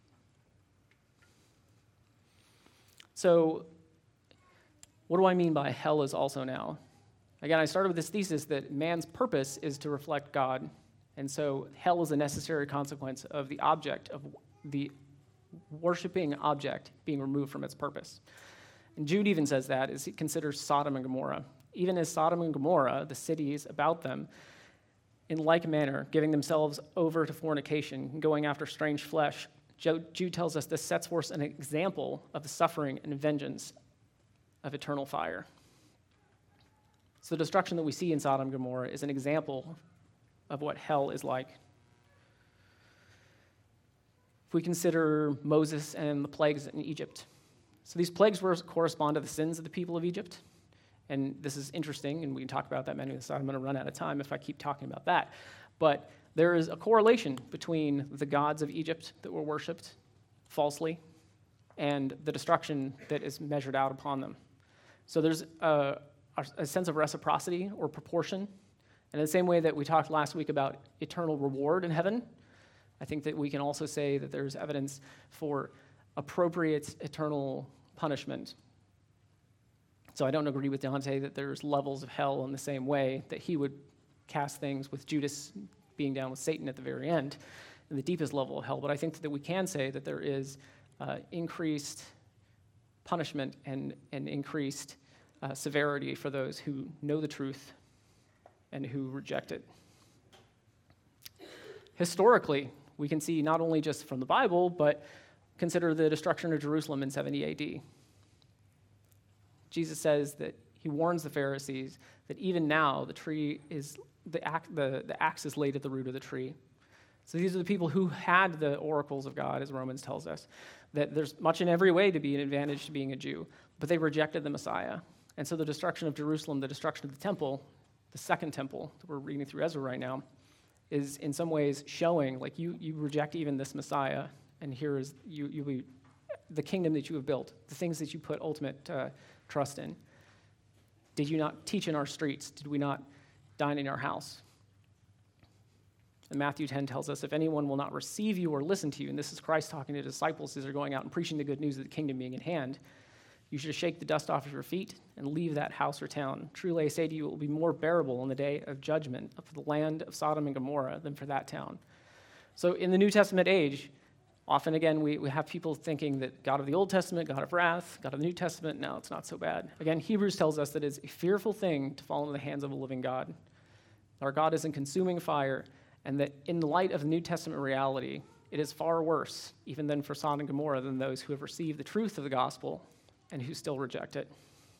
S1: So what do I mean by hell is also now? Again, I started with this thesis that man's purpose is to reflect God. And so hell is a necessary consequence of the object, of the worshiping object being removed from its purpose. And Jude even says that as he considers Sodom and Gomorrah. Even as Sodom and Gomorrah, the cities about them, in like manner, giving themselves over to fornication, going after strange flesh, Jude tells us this sets forth an example of the suffering and vengeance of eternal fire. So the destruction that we see in Sodom and Gomorrah is an example of what hell is like. If we consider Moses and the plagues in Egypt. So these plagues correspond to the sins of the people of Egypt. And this is interesting, and we can talk about that many, so I'm going to run out of time if I keep talking about that. But there is a correlation between the gods of Egypt that were worshipped falsely and the destruction that is measured out upon them. So there's a, a sense of reciprocity or proportion. And in the same way that we talked last week about eternal reward in heaven, I think that we can also say that there's evidence for appropriate eternal punishment. So I don't agree with Dante that there's levels of hell in the same way that he would cast things with Judas being down with Satan at the very end in the deepest level of hell. But I think that we can say that there is uh, increased punishment and, and increased uh, severity for those who know the truth and who reject it. Historically, we can see not only just from the Bible, but consider the destruction of Jerusalem in seventy A D. Jesus says that he warns the Pharisees that even now the tree is, the, axe, the, the axe is laid at the root of the tree. So these are the people who had the oracles of God, as Romans tells us, that there's much in every way to be an advantage to being a Jew, but they rejected the Messiah. And so the destruction of Jerusalem, the destruction of the temple, the second temple that we're reading through Ezra right now, is in some ways showing, like, you you reject even this Messiah, and here is you you be the kingdom that you have built, the things that you put ultimate uh, trust in. Did you not teach in our streets? Did we not dine in our house? And Matthew ten tells us, if anyone will not receive you or listen to you, and this is Christ talking to disciples as they're going out and preaching the good news of the kingdom being in hand, you should shake the dust off of your feet and leave that house or town. Truly I say to you, it will be more bearable on the day of judgment for the land of Sodom and Gomorrah than for that town. So in the New Testament age, often again we, we have people thinking that God of the Old Testament, God of wrath, God of the New Testament, no, it's not so bad. Again, Hebrews tells us that it's a fearful thing to fall into the hands of a living God. Our God is in consuming fire, and that in the light of the New Testament reality, it is far worse, even than for Sodom and Gomorrah, than those who have received the truth of the gospel and who still reject it.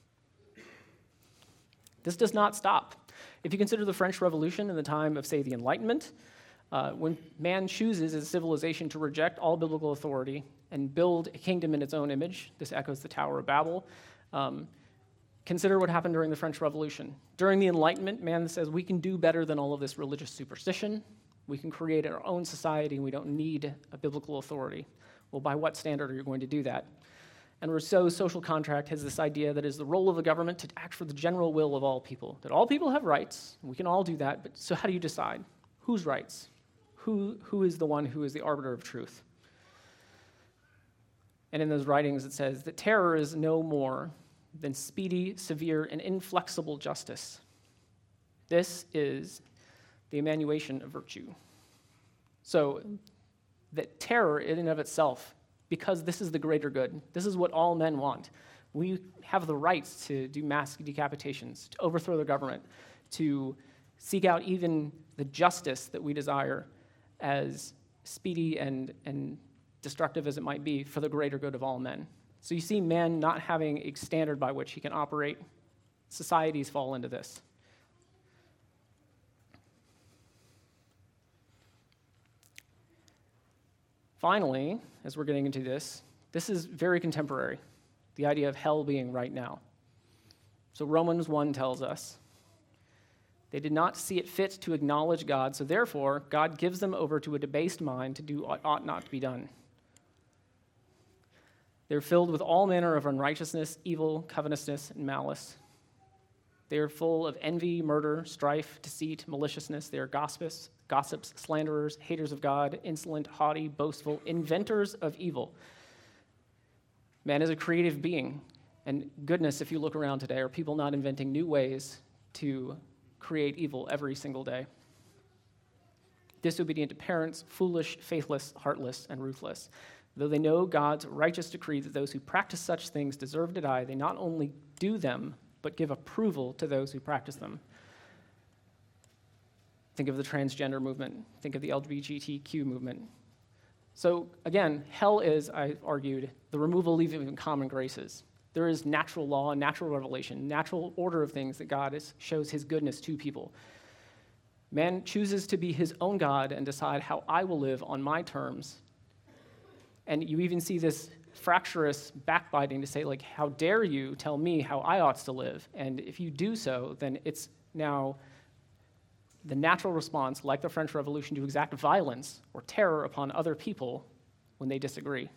S1: This does not stop. If you consider the French Revolution in the time of, say, the Enlightenment, uh, when man chooses as a civilization to reject all biblical authority and build a kingdom in its own image. This echoes the Tower of Babel. Um, consider what happened during the French Revolution. During the Enlightenment, man says we can do better than all of this religious superstition. We can create our own society, and we don't need a biblical authority. Well, by what standard are you going to do that? And Rousseau's social contract has this idea that it is the role of the government to act for the general will of all people, that all people have rights, and we can all do that, but so how do you decide? Whose rights? Who, who is the one who is the arbiter of truth? And in those writings it says that terror is no more than speedy, severe, and inflexible justice. This is the attenuation of virtue. So that terror in and of itself, because this is the greater good, this is what all men want. We have the rights to do mass decapitations, to overthrow the government, to seek out even the justice that we desire, as speedy and, and destructive as it might be, for the greater good of all men. So you see man not having a standard by which he can operate. Societies fall into this. Finally, as we're getting into this, this is very contemporary, the idea of hell being right now. So Romans one tells us, they did not see it fit to acknowledge God, so therefore God gives them over to a debased mind to do what ought not to be done. They're filled with all manner of unrighteousness, evil, covetousness, and malice. They are full of envy, murder, strife, deceit, maliciousness. They are gossips, gossips, slanderers, haters of God, insolent, haughty, boastful, inventors of evil. Man is a creative being, and goodness, if you look around today, are people not inventing new ways to create evil every single day? Disobedient to parents, foolish, faithless, heartless, and ruthless. Though they know God's righteous decree that those who practice such things deserve to die, they not only do them, but give approval to those who practice them. Think of the transgender movement. Think of the L G B T Q movement. So again, hell is, I've argued, the removal of even common graces. There is natural law and natural revelation, natural order of things that God is, shows his goodness to people. Man chooses to be his own God and decide how I will live on my terms. And you even see this fractious backbiting to say, like, how dare you tell me how I ought to live? And if you do so, then it's now the natural response, like the French Revolution, to exact violence or terror upon other people when they disagree.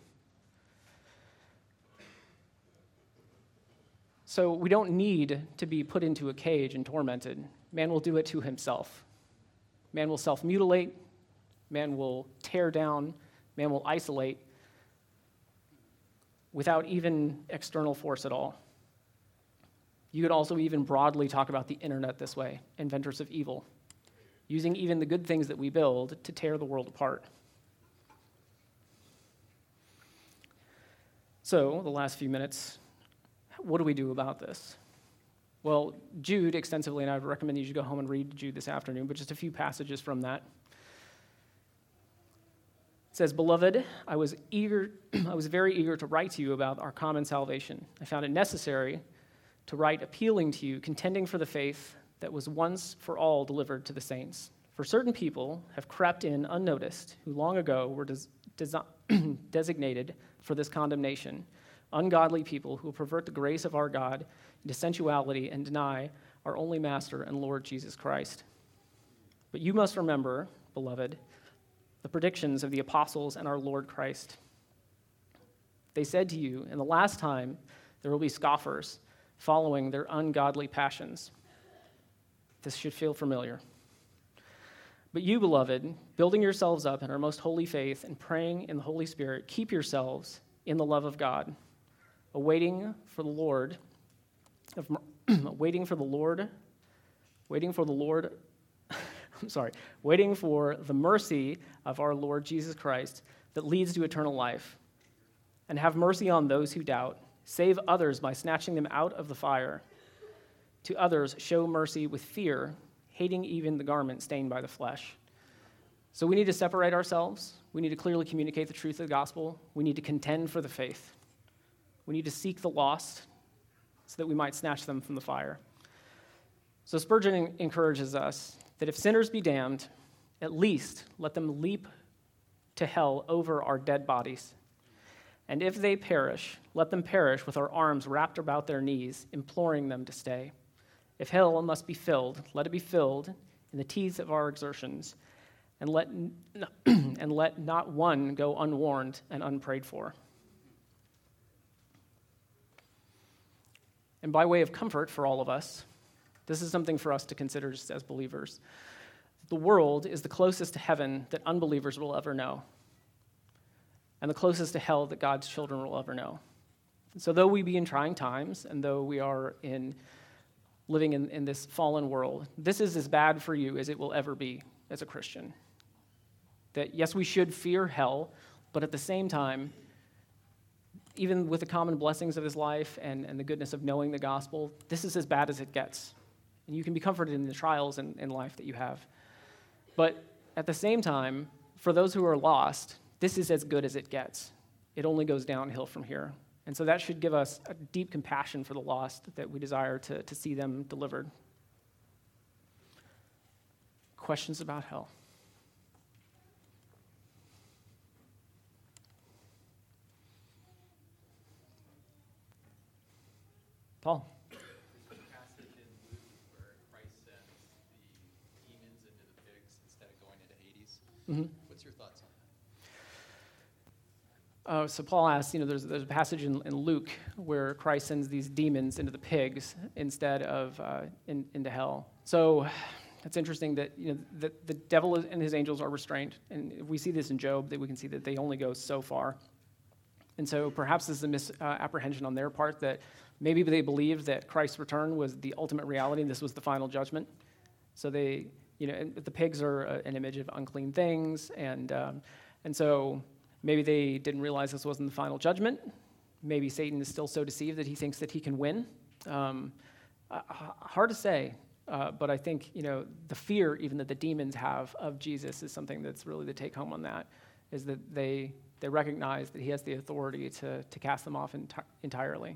S1: So we don't need to be put into a cage and tormented. Man will do it to himself. Man will self-mutilate. Man will tear down. Man will isolate without even external force at all. You could also even broadly talk about the internet this way, inventors of evil, using even the good things that we build to tear the world apart. So, the last few minutes, what do we do about this? Well, Jude extensively, and I would recommend you should go home and read Jude this afternoon, but just a few passages from that. It says, "Beloved, I was eager, I was very eager to write to you about our common salvation. I found it necessary to write appealing to you, contending for the faith that was once for all delivered to the saints. For certain people have crept in unnoticed, who long ago were des- des- designated for this condemnation, ungodly people who pervert the grace of our God into sensuality and deny our only Master and Lord Jesus Christ. But you must remember, beloved, the predictions of the apostles and our Lord Christ. They said to you, in the last time there will be scoffers following their ungodly passions." This should feel familiar. "But you, beloved, building yourselves up in our most holy faith and praying in the Holy Spirit, keep yourselves in the love of God, awaiting for the Lord, of, waiting for the Lord, waiting for the Lord, I'm sorry, waiting for the mercy of our Lord Jesus Christ that leads to eternal life. And have mercy on those who doubt. Save others by snatching them out of the fire. To others, show mercy with fear, hating even the garment stained by the flesh." So we need to separate ourselves. We need to clearly communicate the truth of the gospel. We need to contend for the faith. We need to seek the lost so that we might snatch them from the fire. So Spurgeon encourages us that if sinners be damned, at least let them leap to hell over our dead bodies. And if they perish, let them perish with our arms wrapped about their knees, imploring them to stay. If hell must be filled, let it be filled in the teeth of our exertions, and let, n- and let not one go unwarned and unprayed for. And by way of comfort for all of us, this is something for us to consider just as believers. The world is the closest to heaven that unbelievers will ever know, and the closest to hell that God's children will ever know. So though we be in trying times, and though we are in living in, in this fallen world, this is as bad for you as it will ever be as a Christian. That yes, we should fear hell, but at the same time, even with the common blessings of his life and, and the goodness of knowing the gospel, this is as bad as it gets. And you can be comforted in the trials in, in life that you have. But at the same time, for those who are lost, this is as good as it gets. It only goes downhill from here. And so that should give us a deep compassion for the lost that we desire to, to see them delivered. Questions about hell? Paul?
S4: There's a passage in Luke where Christ sends the demons into the pigs instead of going into Hades.
S1: Mm-hmm.
S4: What's your thoughts on that?
S1: Uh, so Paul asks, you know, there's, there's a passage in, in Luke where Christ sends these demons into the pigs instead of uh, in, into hell. So it's interesting that, you know, the, the devil and his angels are restrained. And if we see this in Job, that we can see that they only go so far. And so perhaps this is a misapprehension on their part that maybe they believed that Christ's return was the ultimate reality and this was the final judgment. So they, you know, and the pigs are a, an image of unclean things. And, um, and so maybe they didn't realize this wasn't the final judgment. Maybe Satan is still so deceived that he thinks that he can win. Um, uh, hard to say, uh, but I think, you know, the fear even that the demons have of Jesus is something that's really the take home on that, is that they they recognize that he has the authority to, to cast them off enti- entirely.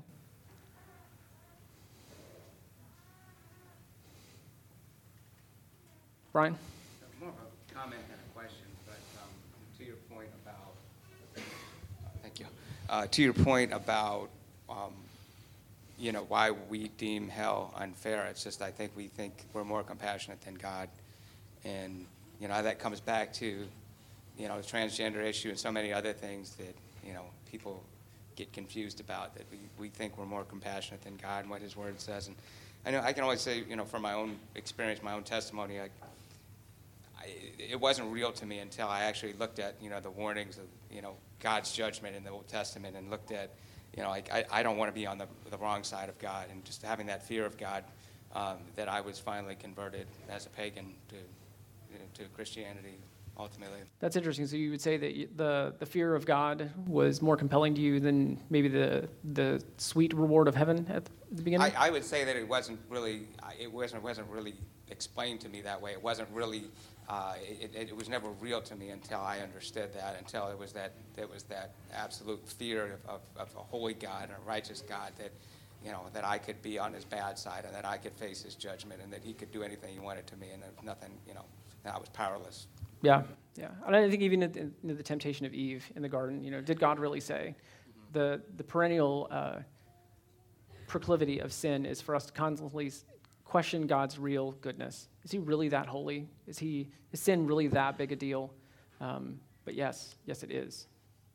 S1: Brian?
S2: More of a comment than a question, but um, to your point about, uh, thank you, uh, to your point about, um, you know, why we deem hell unfair. It's just I think we think we're more compassionate than God, and you know that comes back to, you know, the transgender issue and so many other things that, you know, people get confused about, that we, we think we're more compassionate than God and what his word says. And I know I can always say, you know, from my own experience, my own testimony, I, I, it wasn't real to me until I actually looked at, you know, the warnings of, you know, God's judgment in the Old Testament and looked at, you know, like I, I don't want to be on the, the wrong side of God, and just having that fear of God, um, that I was finally converted as a pagan to, you know, to Christianity. Ultimately,
S1: That's interesting. So you would say that y- the, the fear of God was more compelling to you than maybe the the sweet reward of heaven at the beginning?
S2: I, I would say that it wasn't really, it wasn't wasn't really explained to me that way. It wasn't really, uh, it, it, it was never real to me until I understood that. Until it was that it was that absolute fear of, of, of a holy God and a righteous God, that, you know, that I could be on his bad side and that I could face his judgment and that he could do anything he wanted to me, and there was nothing, you know, and I was powerless.
S1: Yeah, yeah. And I think even in the, the temptation of Eve in the garden, you know, did God really say? Mm-hmm. The the perennial uh, proclivity of sin is for us to constantly question God's real goodness. Is he really that holy? Is he is sin really that big a deal? Um, but yes, yes it is.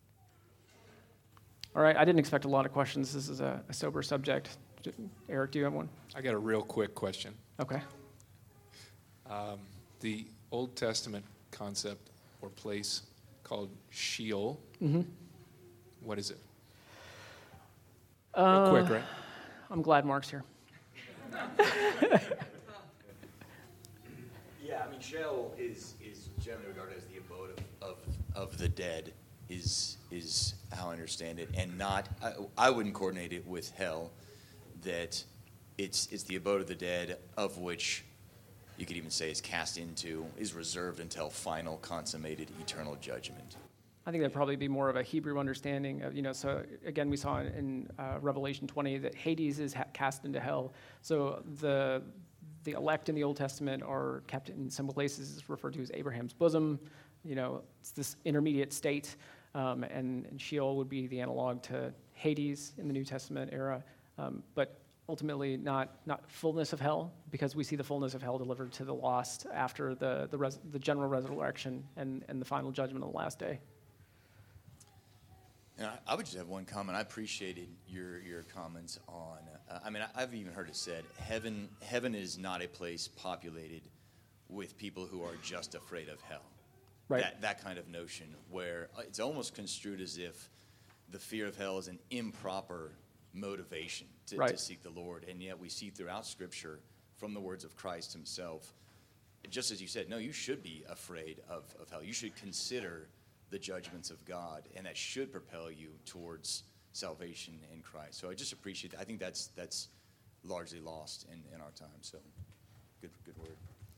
S1: All right, I didn't expect a lot of questions. This is a, a sober subject. Eric, do you have one?
S5: I got a real quick question.
S1: Okay.
S5: Um, the Old Testament concept or place called Sheol.
S1: Mm-hmm.
S5: What is it?
S1: Uh,
S5: real quick, right?
S1: I'm glad Mark's here.
S6: Yeah, I mean, Sheol is is generally regarded as the abode of, of, of the dead, is is how I understand it, and not, I, I wouldn't coordinate it with hell, that it's it's the abode of the dead, of which you could even say is cast into, is reserved until final consummated eternal judgment.
S1: I think that'd probably be more of a Hebrew understanding of, you know, so again, we saw in uh, Revelation twenty that Hades is ha- cast into hell. So the the elect in the Old Testament are kept in some places referred to as Abraham's bosom. You know, it's this intermediate state. um, and, and Sheol would be the analog to Hades in the New Testament era, um, but ultimately not, not fullness of hell, because we see the fullness of hell delivered to the lost after the, the, res, the general resurrection and, and the final judgment on the last day.
S6: And I, I would just have one comment. I appreciated your your comments on. Uh, I mean, I, I've even heard it said, heaven heaven is not a place populated with people who are just afraid of hell.
S1: Right.
S6: That that kind of notion, where it's almost construed as if the fear of hell is an improper motivation to,
S1: Right.
S6: to seek the Lord, and yet we see throughout Scripture, from the words of Christ Himself, just as you said, no, you should be afraid of, of hell. You should consider the judgments of God, and that should propel you towards salvation in Christ. So I just appreciate that. I think that's that's largely lost in, in our time. So good good word.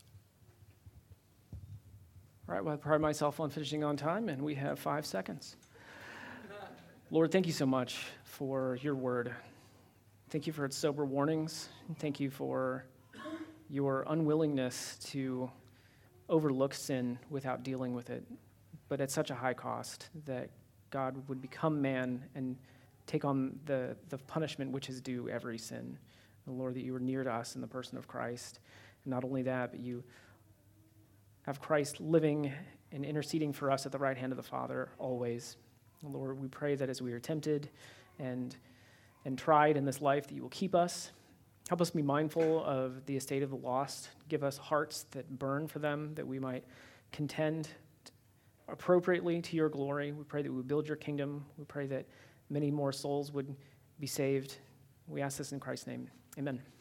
S1: All right, well, I pride myself on finishing on time, and we have five seconds. Lord, thank you so much for your word. Thank you for its sober warnings. Thank you for your unwillingness to overlook sin without dealing with it, but at such a high cost that God would become man and take on the, the punishment which is due every sin. And Lord, that you were near to us in the person of Christ. And not only that, but you have Christ living and interceding for us at the right hand of the Father always. And Lord, we pray that as we are tempted and, and tried in this life, that you will keep us. Help us be mindful of the estate of the lost. Give us hearts that burn for them, that we might contend appropriately to your glory. We pray that we would build your kingdom. We pray that many more souls would be saved. We ask this in Christ's name. Amen.